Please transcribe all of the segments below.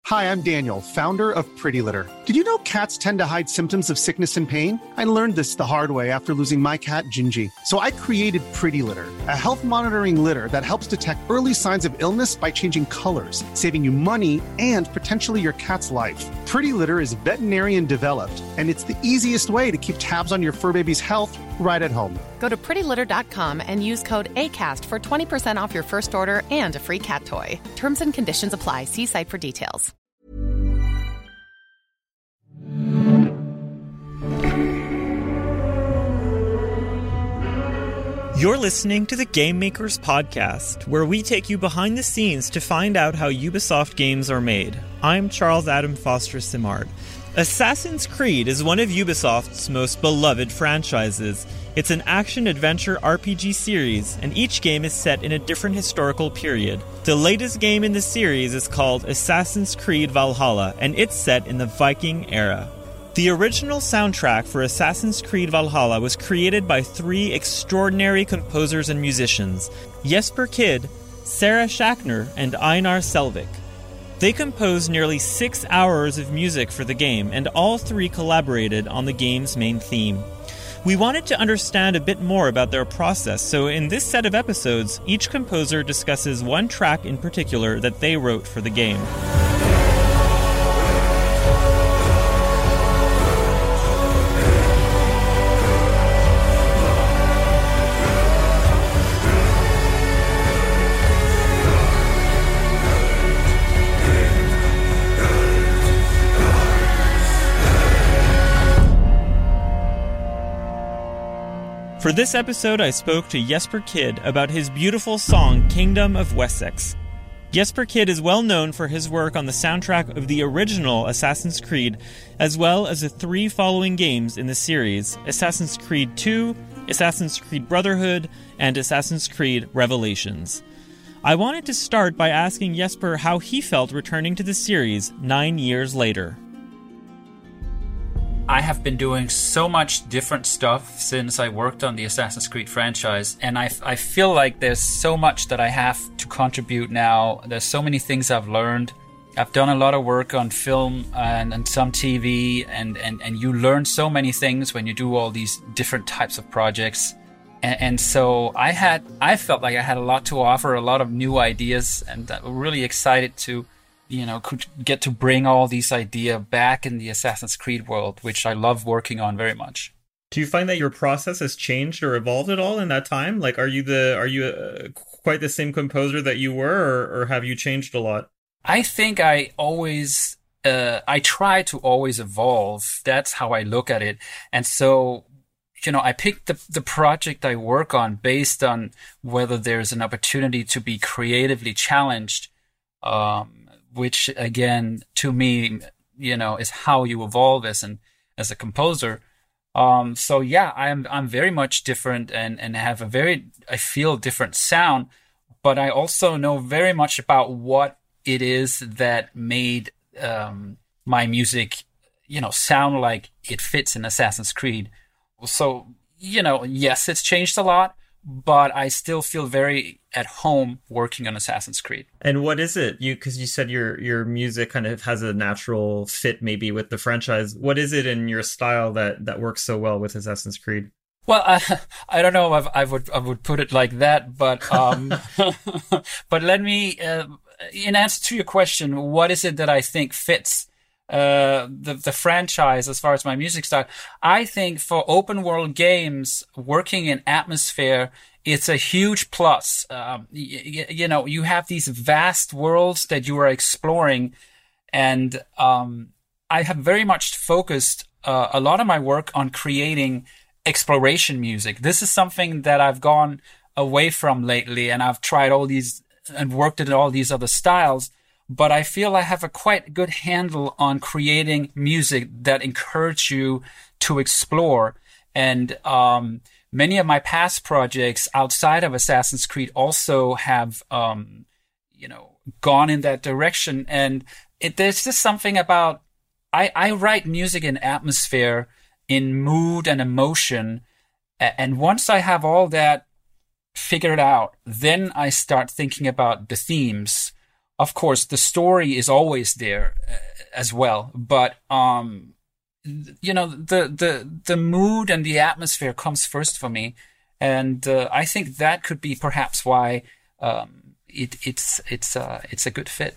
Hi, I'm Daniel, founder of Pretty Litter. Did you know cats tend to hide symptoms of sickness and pain? I learned this the hard way after losing my cat, Gingy. So I created Pretty Litter, a health monitoring litter that helps detect early signs of illness by changing colors, saving you money and potentially your cat's life. Pretty Litter is veterinarian developed, and it's the easiest way to keep tabs on your fur baby's health right at home. Go to prettylitter.com and use code ACAST for 20% off your first order and a free cat toy. Terms and conditions apply. See site for details. You're listening to the Game Makers Podcast, where we take you behind the scenes to find out how Ubisoft games are made. I'm Charles Adam Foster Simard. Assassin's Creed is one of Ubisoft's most beloved franchises. It's an action-adventure RPG series, and each game is set in a different historical period. The latest game in the series is called Assassin's Creed Valhalla, and it's set in the Viking era. The original soundtrack for Assassin's Creed Valhalla was created by three extraordinary composers and musicians, Jesper Kyd, Sarah Schachner, and Einar Selvik. They composed nearly 6 hours of music for the game, and all three collaborated on the game's main theme. We wanted to understand a bit more about their process, so in this set of episodes, each composer discusses one track in particular that they wrote for the game. For this episode, I spoke to Jesper Kyd about his beautiful song, Kingdom of Wessex. Jesper Kyd is well known for his work on the soundtrack of the original Assassin's Creed, as well as the three following games in the series, Assassin's Creed II, Assassin's Creed Brotherhood, and Assassin's Creed Revelations. I wanted to start by asking Jesper how he felt returning to the series 9 years later. I have been doing so much different stuff since I worked on the Assassin's Creed franchise, and I feel like there's so much that I have to contribute now. There's so many things I've learned. I've done a lot of work on film and some TV, and you learn so many things when you do all these different types of projects. And so I felt like I had a lot to offer, a lot of new ideas, and I'm really excited to could get to bring all these ideas back in the Assassin's Creed world, which I love working on very much. Do you find that your process has changed or evolved at all in that time? Like, are you quite the same composer that you were, or have you changed a lot? I think I always, I try to always evolve. That's how I look at it. And so, I picked the project I work on based on whether there's an opportunity to be creatively challenged, which again, to me, is how you evolve as a composer. So yeah, I'm very much different and have I feel different sound, but I also know very much about what it is that made my music, sound like it fits in Assassin's Creed. So, yes, it's changed a lot, but I still feel very at home working on Assassin's Creed. And what is it? Because you said your music kind of has a natural fit maybe with the franchise. What is it in your style that works so well with Assassin's Creed? Well, I don't know if I would put it like that, but but let me, in answer to your question, what is it that I think fits the franchise as far as my music style? I think for open world games, working in atmosphere, it's a huge plus. You have these vast worlds that you are exploring, and I have very much focused a lot of my work on creating exploration music. This is something that I've gone away from lately, and I've tried all these and worked at all these other styles. But I feel I have a quite good handle on creating music that encourage you to explore. And many of my past projects outside of Assassin's Creed also have, gone in that direction. And there's just something about, I write music in atmosphere, in mood and emotion. And once I have all that figured out, then I start thinking about the themes. of course, the story is always there as well. But, the mood and the atmosphere comes first for me. And I think that could be perhaps why it's a good fit.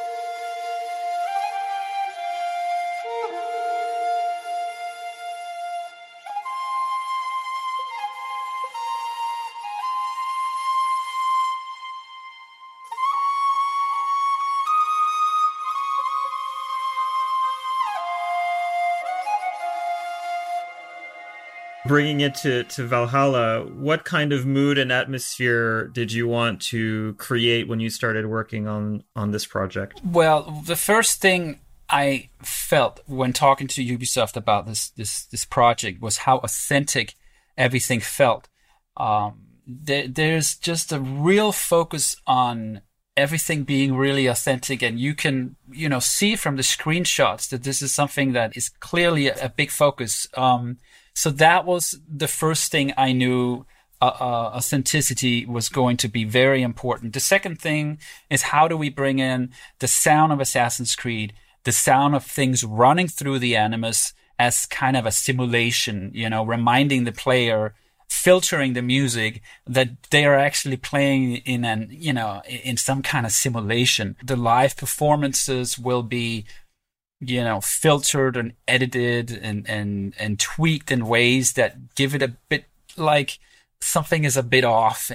Bringing it to Valhalla, what kind of mood and atmosphere did you want to create when you started working on this project? Well, the first thing I felt when talking to Ubisoft about this project was how authentic everything felt. There's just a real focus on everything being really authentic, and you can see from the screenshots that this is something that is clearly a big focus. So that was the first thing I knew. Authenticity was going to be very important. The second thing is, how do we bring in the sound of Assassin's Creed, the sound of things running through the Animus as kind of a simulation, reminding the player, filtering the music, that they are actually playing in some kind of simulation. The live performances will be filtered and edited and tweaked in ways that give it a bit like something is a bit off.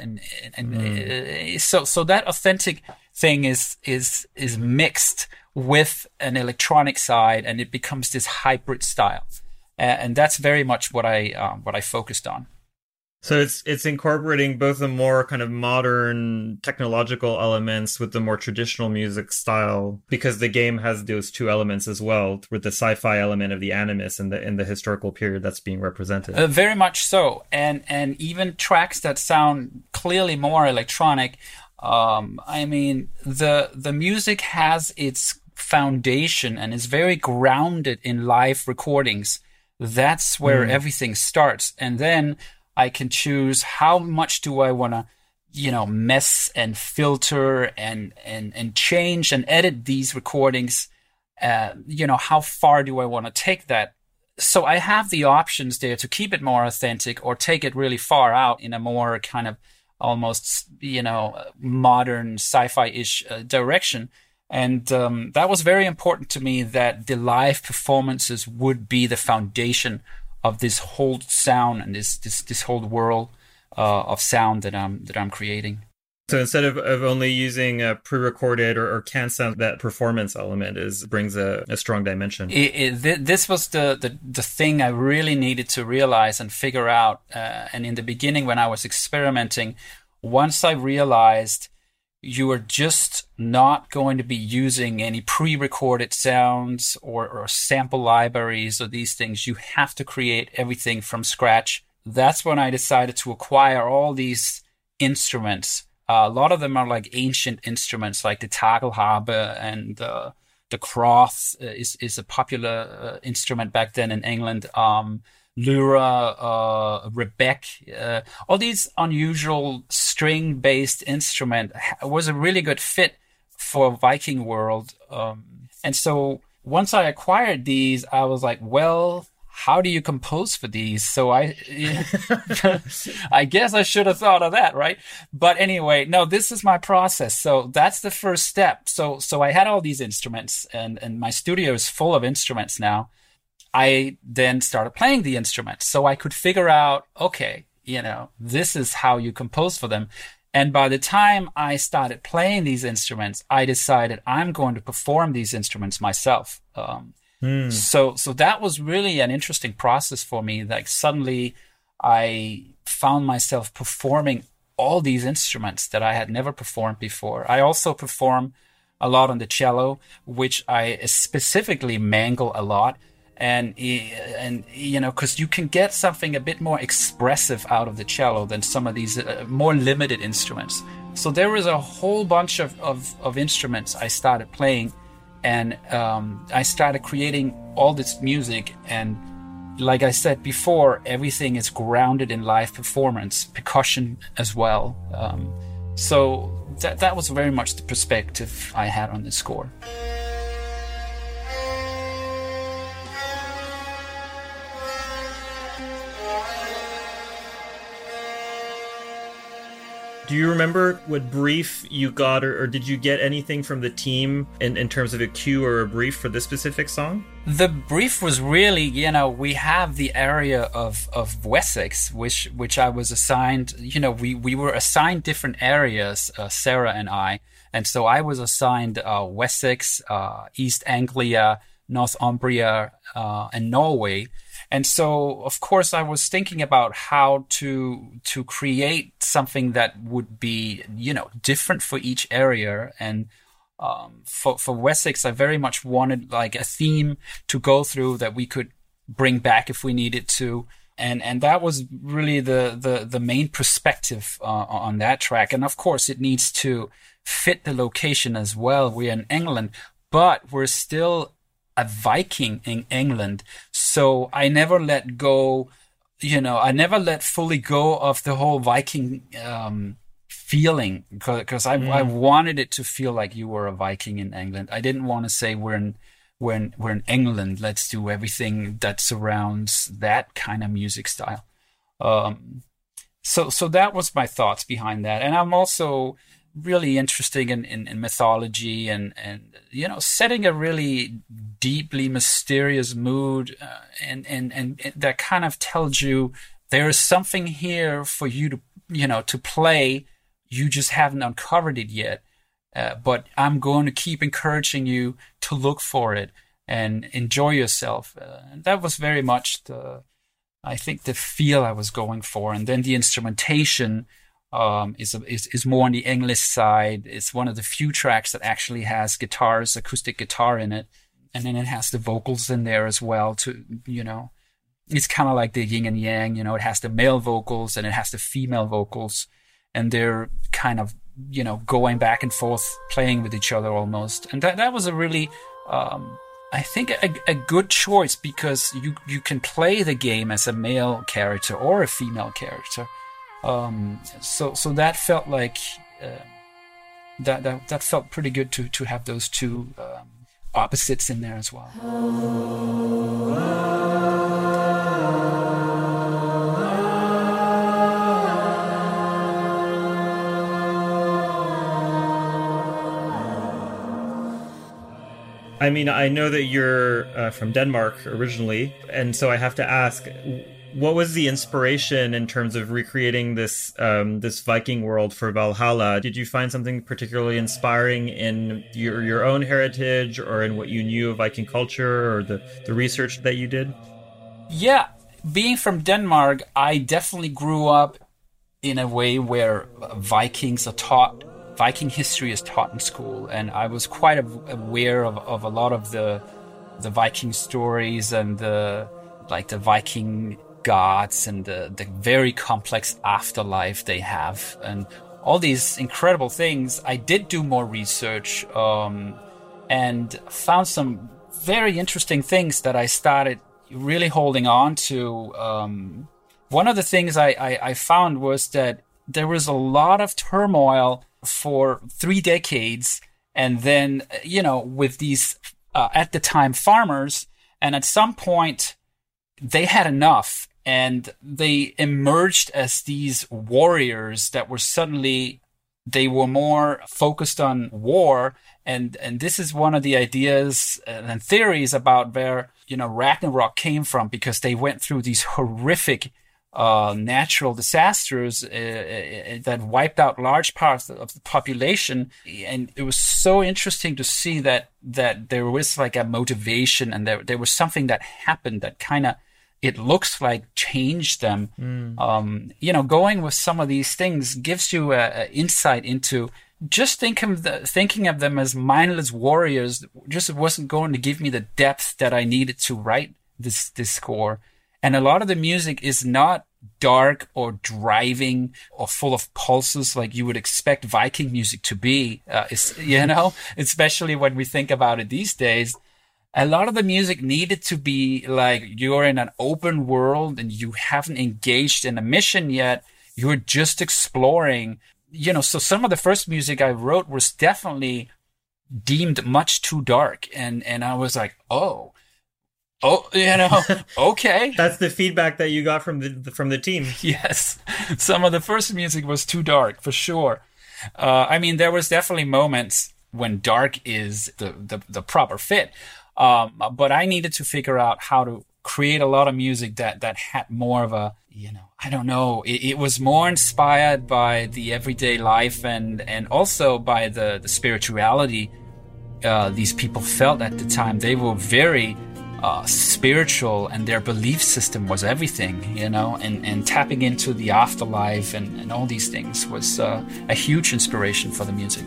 So that authentic thing is mixed with an electronic side, and it becomes this hybrid style. And that's very much what I focused on. So it's incorporating both the more kind of modern technological elements with the more traditional music style, because the game has those two elements as well, with the sci-fi element of the Animus and the historical period that's being represented. Very much so, and even tracks that sound clearly more electronic. The music has its foundation and is very grounded in live recordings. That's where everything starts, and then I can choose how much do I want to, mess and filter and change and edit these recordings. How far do I want to take that? So I have the options there to keep it more authentic or take it really far out in a more kind of almost, modern sci-fi-ish direction. And that was very important to me, that the live performances would be the foundation of this whole sound and this whole world of sound that I'm creating. So instead of only using a pre-recorded or canned sound, that performance element brings a strong dimension. This was the thing I really needed to realize and figure out. And in the beginning, when I was experimenting, once I realized you are just not going to be using any pre-recorded sounds or sample libraries or these things. You have to create everything from scratch. That's when I decided to acquire all these instruments. A lot of them are like ancient instruments, like the Tagelharbe, and the Croth is a popular instrument back then in England. Lyra, Rebec, all these unusual string-based instrument was a really good fit for Viking world. And so once I acquired these, I was like, well, how do you compose for these? So I guess I should have thought of that, right? But anyway, no, this is my process. So that's the first step. So I had all these instruments, and my studio is full of instruments now. I then started playing the instruments so I could figure out, okay, this is how you compose for them. And by the time I started playing these instruments, I decided I'm going to perform these instruments myself. So that was really an interesting process for me. Like, suddenly I found myself performing all these instruments that I had never performed before. I also perform a lot on the cello, which I specifically mangle a lot. And because you can get something a bit more expressive out of the cello than some of these more limited instruments. So there was a whole bunch of instruments I started playing, and I started creating all this music. And like I said before, everything is grounded in live performance, percussion as well. So that was very much the perspective I had on this score. Do you remember what brief you got, or did you get anything from the team in terms of a cue or a brief for this specific song? The brief was really, we have the area of Wessex, which I was assigned. We were assigned different areas, Sarah and I. And so I was assigned Wessex, East Anglia, Northumbria, and Norway. And so, of course, I was thinking about how to create something that would be, different for each area. And for Wessex, I very much wanted like a theme to go through that we could bring back if we needed to. And that was really the main perspective on that track. And of course, it needs to fit the location as well. We're in England, but we're still a Viking in England. So I never let go, I never let fully go of the whole Viking feeling, because I wanted it to feel like you were a Viking in England. I didn't want to say we're in England, let's do everything that surrounds that kind of music style. So that was my thoughts behind that. And I'm also really interested in mythology and setting a really deeply mysterious mood, and that kind of tells you there is something here for you to play. You just haven't uncovered it yet, but I'm going to keep encouraging you to look for it and enjoy yourself. And that was very much I think the feel I was going for. And then the instrumentation is more on the English side. It's one of the few tracks that actually has acoustic guitar in it. And then it has the vocals in there as well it's kind of like the yin and yang, it has the male vocals and it has the female vocals, and they're kind of, going back and forth, playing with each other almost. And that was a really, I think a good choice, because you can play the game as a male character or a female character. So that felt like that felt pretty good to have those two opposites in there as well. I mean, I know that you're from Denmark originally, and so I have to ask, what was the inspiration in terms of recreating this this Viking world for Valhalla? Did you find something particularly inspiring in your own heritage, or in what you knew of Viking culture, or the research that you did? Yeah, being from Denmark, I definitely grew up in a way where Viking history is taught in school, and I was quite aware of a lot of the Viking stories and the Viking gods and the very complex afterlife they have and all these incredible things. I did do more research and found some very interesting things that I started really holding on to. One of the things I found was that there was a lot of turmoil for 3 decades, and then, with these, at the time, farmers, and at some point, they had enough, and they emerged as these warriors that were suddenly, they were more focused on war, and this is one of the ideas and theories about where, Ragnarok came from, because they went through these horrific natural disasters that wiped out large parts of the population. And it was so interesting to see that there was like a motivation, and there was something that happened that kind of, it looks like, changed them. Going with some of these things gives you a insight into, just thinking of them as mindless warriors just wasn't going to give me the depth that I needed to write this score. And a lot of the music is not dark or driving or full of pulses like you would expect Viking music to be, especially when we think about it these days. A lot of the music needed to be like you're in an open world and you haven't engaged in a mission yet. You're just exploring. so some of the first music I wrote was definitely deemed much too dark. And I was like, oh, okay. That's the feedback that you got from the team. Yes. Some of the first music was too dark, for sure. There was definitely moments when dark is the proper fit. But I needed to figure out how to create a lot of music that had more of a, I don't know, it was more inspired by the everyday life and also by the spirituality these people felt at the time. They were very spiritual, and their belief system was everything, and tapping into the afterlife and all these things was a huge inspiration for the music.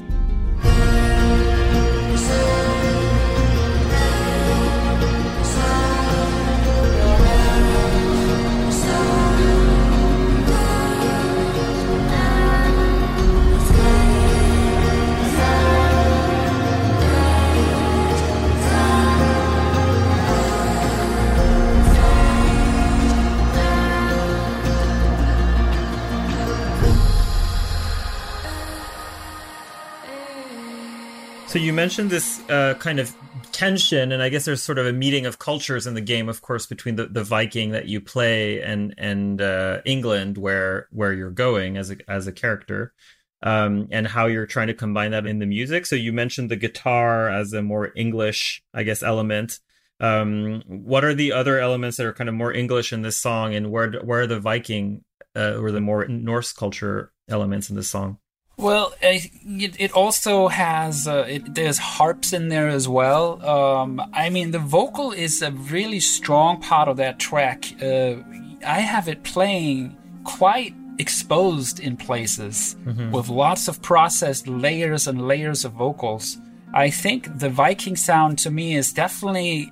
So you mentioned this kind of tension, and I guess there's sort of a meeting of cultures in the game, of course, between the Viking that you play and England, where you're going as a character, and how you're trying to combine that in the music. So you mentioned the guitar as a more English, I guess, element. What are the other elements that are kind of more English in this song, and where are the Viking or the more Norse culture elements in this song? Well, it also has, there's harps in there as well. The vocal is a really strong part of that track. I have it playing quite exposed in places with lots of processed layers and layers of vocals. I think the Viking sound to me is definitely,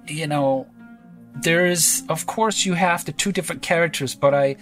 there's, of course, you have the two different characters, but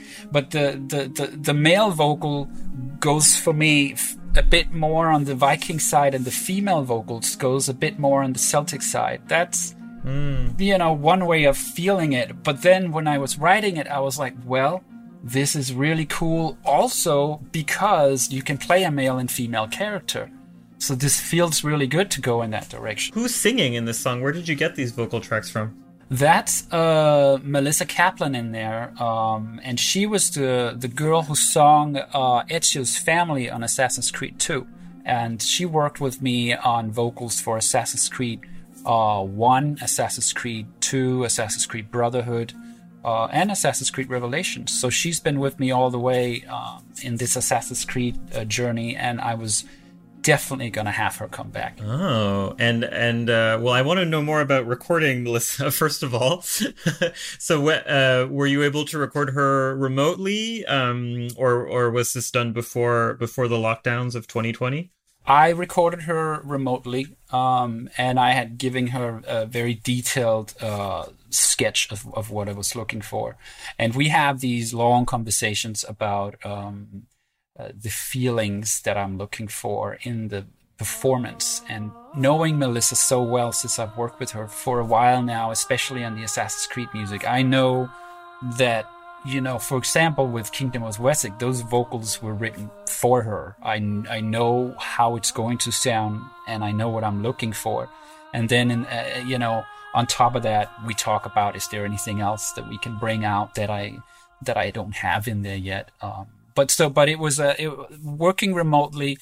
the male vocal goes for me a bit more on the Viking side, and the female vocals goes a bit more on the Celtic side. That's, one way of feeling it. But then when I was writing it, I was like, well, this is really cool also because you can play a male and female character. So this feels really good to go in that direction. Who's singing in this song? Where did you get these vocal tracks from? That's Melissa Kaplan in there, and she was the girl who sang Ezio's family on Assassin's Creed 2, and she worked with me on vocals for Assassin's Creed 1, Assassin's Creed 2, Assassin's Creed Brotherhood, and Assassin's Creed Revelations. So she's been with me all the way in this Assassin's Creed journey, and I was definitely going to have her come back. Oh, and I want to know more about recording, Melissa, first of all. So were you able to record her remotely, or was this done before the lockdowns of 2020? I recorded her remotely, and I had given her a very detailed sketch of what I was looking for. And we have these long conversations about the feelings that I'm looking for in the performance. And knowing Melissa so well, since I've worked with her for a while now, especially on the Assassin's Creed music, I know that, for example, with Kingdom of Wessex, those vocals were written for her. I know how it's going to sound, and I know what I'm looking for. And then, on top of that, we talk about, is there anything else that we can bring out that I don't have in there yet? But it was working remotely.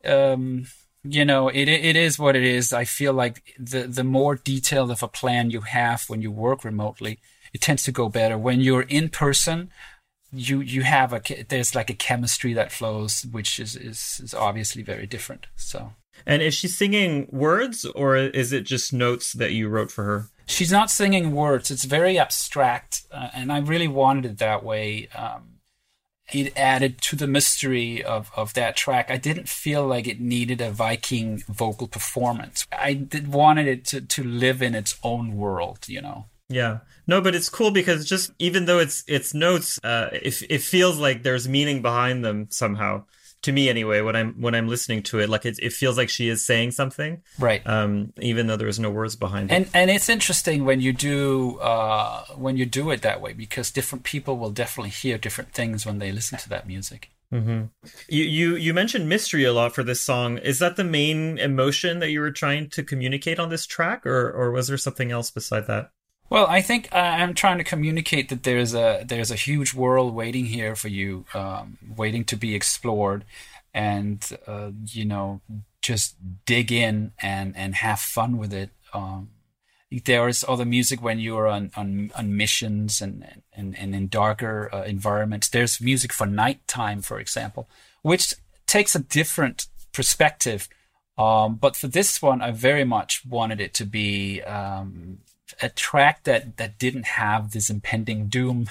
It is what it is. I feel like the more detailed of a plan you have when you work remotely, it tends to go better. When you're in person, you have there's like a chemistry that flows, which is obviously very different. So. And is she singing words, or is it just notes that you wrote for her? She's not singing words. It's very abstract, and I really wanted it that way. It added to the mystery of that track. I didn't feel like it needed a Viking vocal performance. I wanted it to live in its own world, Yeah. No, but it's cool because just even though it's notes, it feels like there's meaning behind them somehow. To me, anyway, when I'm listening to it, like it feels like she is saying something, right? Even though there's no words behind it. And it's interesting when you do it that way, because different people will definitely hear different things when they listen to that music. You mentioned mystery a lot for this song. Is that the main emotion that you were trying to communicate on this track, or was there something else beside that? Well, I think I'm trying to communicate that there's a huge world waiting here for you, waiting to be explored, and just dig in and have fun with it. There is other music when you're on missions and in darker environments. There's music for nighttime, for example, which takes a different perspective. But for this one, I very much wanted it to be a track that didn't have this impending doom,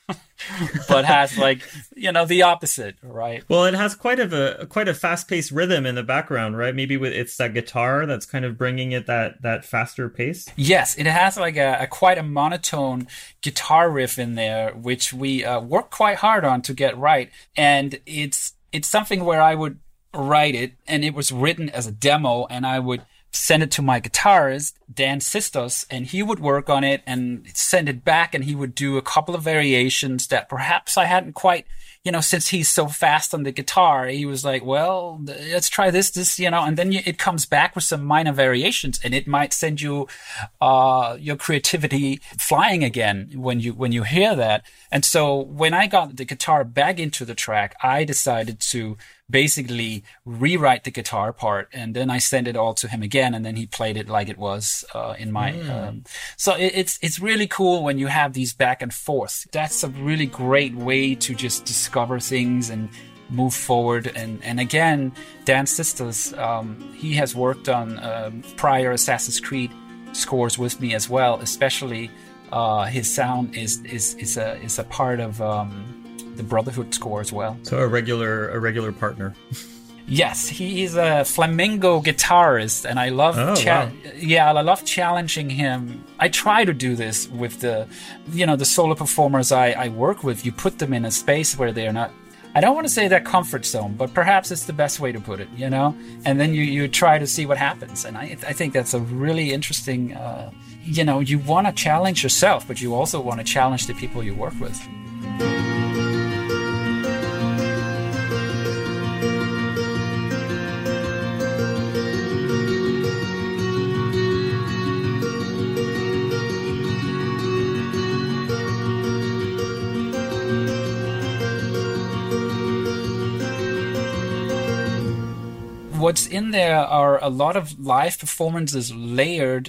but has the opposite, right? Well, it has quite a fast-paced rhythm in the background, right? Maybe it's that guitar that's kind of bringing it that faster pace. Yes, it has quite a monotone guitar riff in there, which we worked quite hard on to get right, and it's something where I would write it, and it was written as a demo, and I would send it to my guitarist, Dan Sistos, and he would work on it and send it back, and he would do a couple of variations that perhaps I hadn't quite, since he's so fast on the guitar, he was like, well, let's try this, and then it comes back with some minor variations, and it might send you your creativity flying again when you hear that. And so when I got the guitar back into the track, I decided to basically rewrite the guitar part, and then I sent it all to him again, and then he played it like it was in my so it's really cool when you have these back and forth. That's a really great way to just discover things and move forward. And again, Dan Sisters, he has worked on prior Assassin's Creed scores with me as well, especially his sound is a part of the Brotherhood score as well. So a regular partner. Yes, he is a flamenco guitarist, and I love I love challenging him. I try to do this with the solo performers I work with. You put them in a space where they are not, I don't want to say their comfort zone, but perhaps it's the best way to put it, and then you try to see what happens. And I think that's a really interesting, you want to challenge yourself, but you also want to challenge the people you work with. What's in there are a lot of live performances layered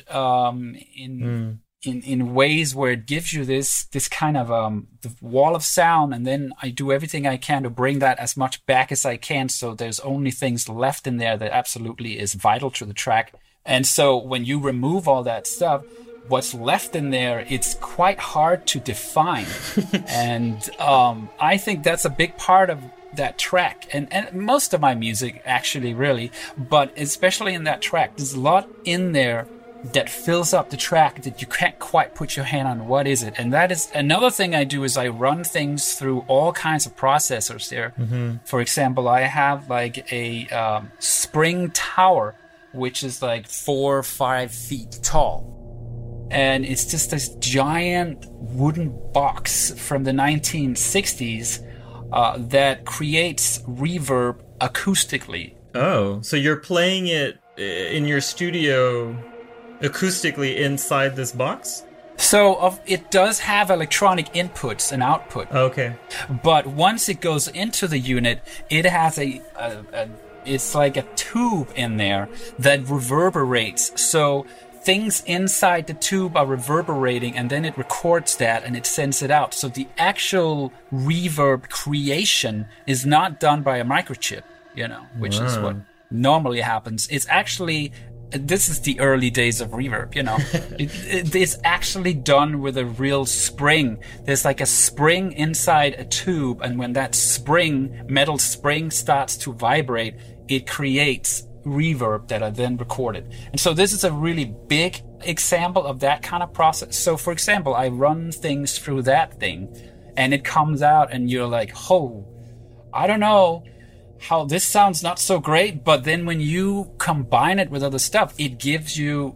in ways where it gives you this kind of the wall of sound, and then I do everything I can to bring that as much back as I can, so there's only things left in there that absolutely is vital to the track. And so when you remove all that stuff, what's left in there, it's quite hard to define. And I think that's a big part of that track, and most of my music actually, really, but especially in that track, there's a lot in there that fills up the track that you can't quite put your hand on what is it. And that is another thing I do, is I run things through all kinds of processors there. For example, I have a spring tower, which is 4 or 5 feet tall, and it's just this giant wooden box from the 1960s that creates reverb acoustically. Oh, so you're playing it in your studio acoustically inside this box? So it does have electronic inputs and output. Okay. But once it goes into the unit, it has it's like a tube in there that reverberates. So things inside the tube are reverberating, and then it records that and it sends it out. So the actual reverb creation is not done by a microchip, which is what normally happens. It's actually, this is the early days of reverb, it's actually done with a real spring. There's a spring inside a tube, and when that metal spring starts to vibrate, it creates reverb that are then recorded. And so this is a really big example of that kind of process. So for example, I run things through that thing, and it comes out, and you're like, oh, I don't know how this sounds not so great, but then when you combine it with other stuff, it gives you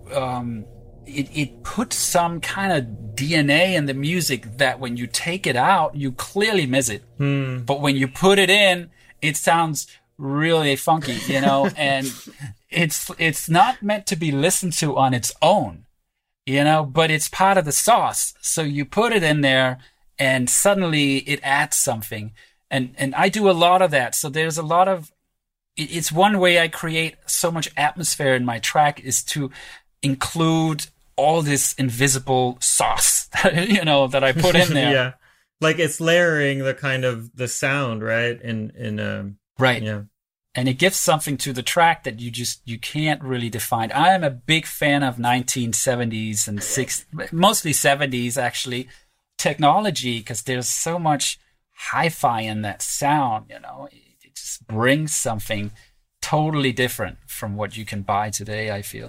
it puts some kind of DNA in the music that when you take it out, you clearly miss it. But when you put it in, it sounds really funky, you know, and it's not meant to be listened to on its own, you know, but it's part of the sauce. So you put it in there and suddenly it adds something. And I do a lot of that. So there's a lot of, it's one way I create so much atmosphere in my track is to include all this invisible sauce, you know, that I put in there. Yeah. Like it's layering the kind of the sound, right? Right. Yeah. And it gives something to the track that you can't really define. I am a big fan of 1970s and mostly 70s actually, technology, because there's so much hi-fi in that sound, you know. It just brings something totally different from what you can buy today, I feel.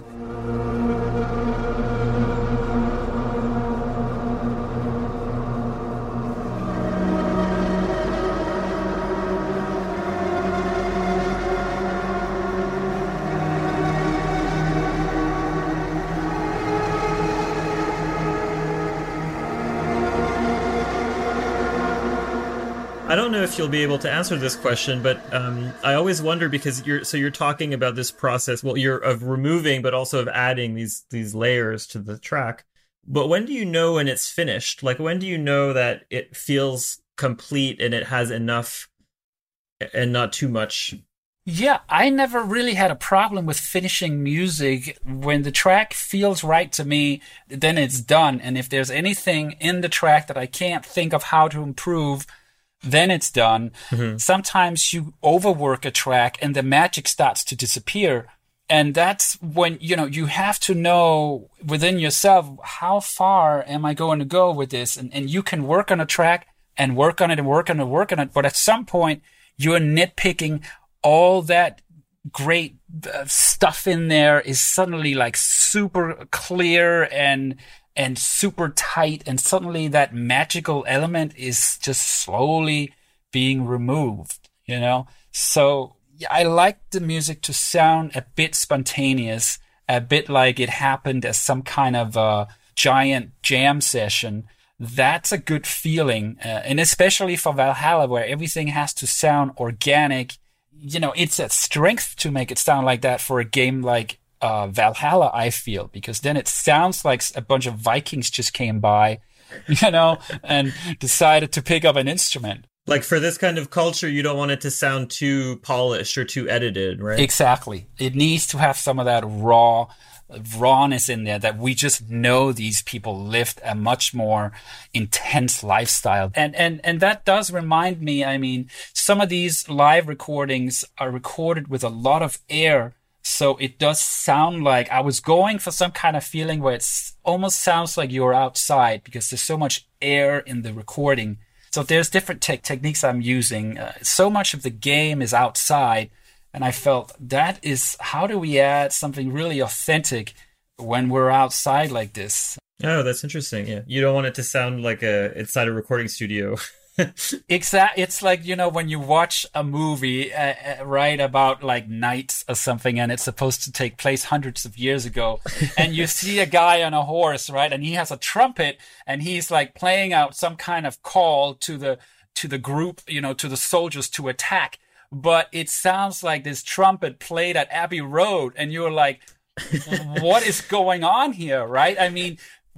I don't know if you'll be able to answer this question, but I always wonder, because you're talking about this process. Well, you're of removing, but also of adding these layers to the track. But when do you know when it's finished? Like, when do you know that it feels complete and it has enough and not too much? Yeah, I never really had a problem with finishing music. When the track feels right to me, then it's done. And if there's anything in the track that I can't think of how to improve, then it's done. Mm-hmm. Sometimes you overwork a track and the magic starts to disappear. And that's when, you know, you have to know within yourself, how far am I going to go with this? And you can work on a track and work on it and work on it and work on it. But at some point, you're nitpicking all that great stuff in there is suddenly like super clear and super tight, and suddenly that magical element is just slowly being removed, you know? So yeah, I like the music to sound a bit spontaneous, a bit like it happened as some kind of a giant jam session. That's a good feeling. And especially for Valhalla, where everything has to sound organic, you know, it's a strength to make it sound like that for a game like Valhalla, I feel, because then it sounds like a bunch of Vikings just came by, you know, and decided to pick up an instrument. Like, for this kind of culture, you don't want it to sound too polished or too edited, right? Exactly. It needs to have some of that rawness in there, that we just know these people lived a much more intense lifestyle. And that does remind me, I mean, some of these live recordings are recorded with a lot of air. So it does sound like I was going for some kind of feeling where it almost sounds like you're outside, because there's so much air in the recording. So there's different techniques I'm using. So much of the game is outside. And I felt that is, how do we add something really authentic when we're outside like this? Oh, that's interesting. Yeah. You don't want it to sound like inside a recording studio. Exactly. It's like, you know, when you watch a movie, right, about like knights or something, and it's supposed to take place hundreds of years ago, and you see a guy on a horse, right, and he has a trumpet, and he's like playing out some kind of call to the group, you know, to the soldiers to attack, but it sounds like this trumpet played at Abbey Road, and you're like, what is going on here, right? I mean,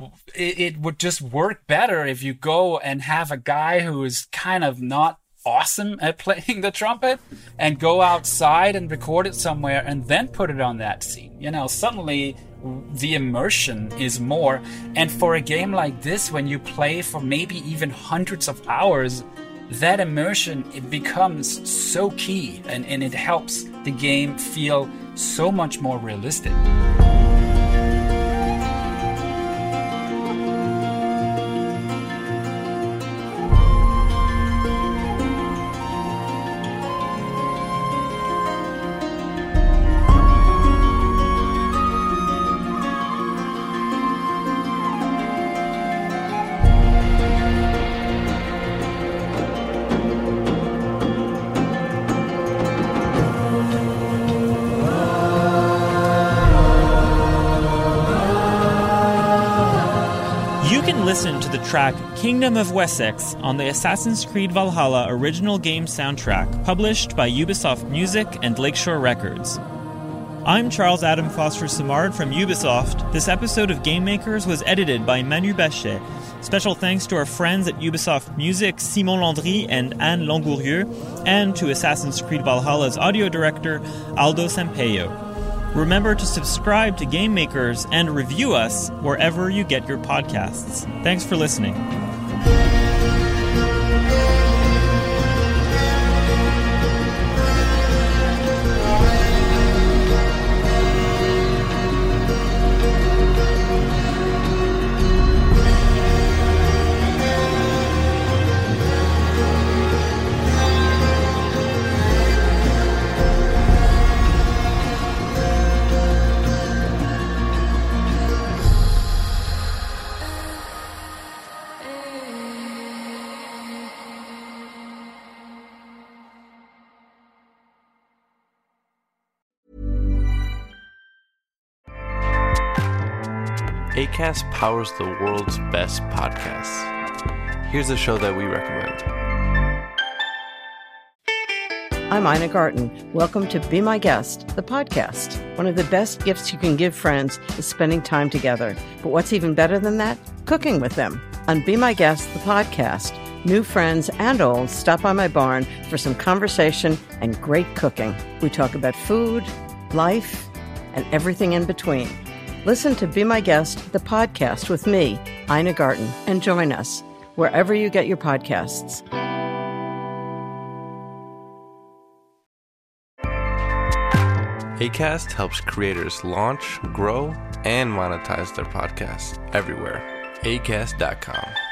it would just work better if you go and have a guy who is kind of not awesome at playing the trumpet and go outside and record it somewhere and then put it on that scene. You know, suddenly the immersion is more. And for a game like this, when you play for maybe even hundreds of hours, that immersion, it becomes so key, and it helps the game feel so much more realistic. You can listen to the track Kingdom of Wessex on the Assassin's Creed Valhalla original game soundtrack, published by Ubisoft Music and Lakeshore Records. I'm Charles Adam Foster Simard from Ubisoft. This episode of Game Makers was edited by Manu Bachet. Special thanks to our friends at Ubisoft Music, Simon Landry and Anne Langourieux, and to Assassin's Creed Valhalla's audio director, Aldo Sampaio. Remember to subscribe to Game Makers and review us wherever you get your podcasts. Thanks for listening. Acast powers the world's best podcasts. Here's a show that we recommend. I'm Ina Garten. Welcome to Be My Guest, the podcast. One of the best gifts you can give friends is spending time together. But what's even better than that? Cooking with them. On Be My Guest, the podcast, new friends and old stop by my barn for some conversation and great cooking. We talk about food, life, and everything in between. Listen to Be My Guest, the podcast with me, Ina Garten, and join us wherever you get your podcasts. Acast helps creators launch, grow, and monetize their podcasts everywhere. Acast.com.